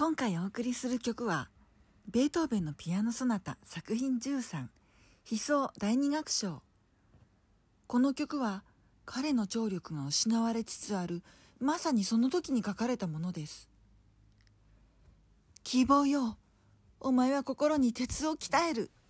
今回お送りする曲は、ベートーベンのピアノソナタ作品13、悲愴第2楽章。この曲は、彼の聴力が失われつつある、まさにその時に書かれたものです。希望よ、お前は心に鉄を鍛える。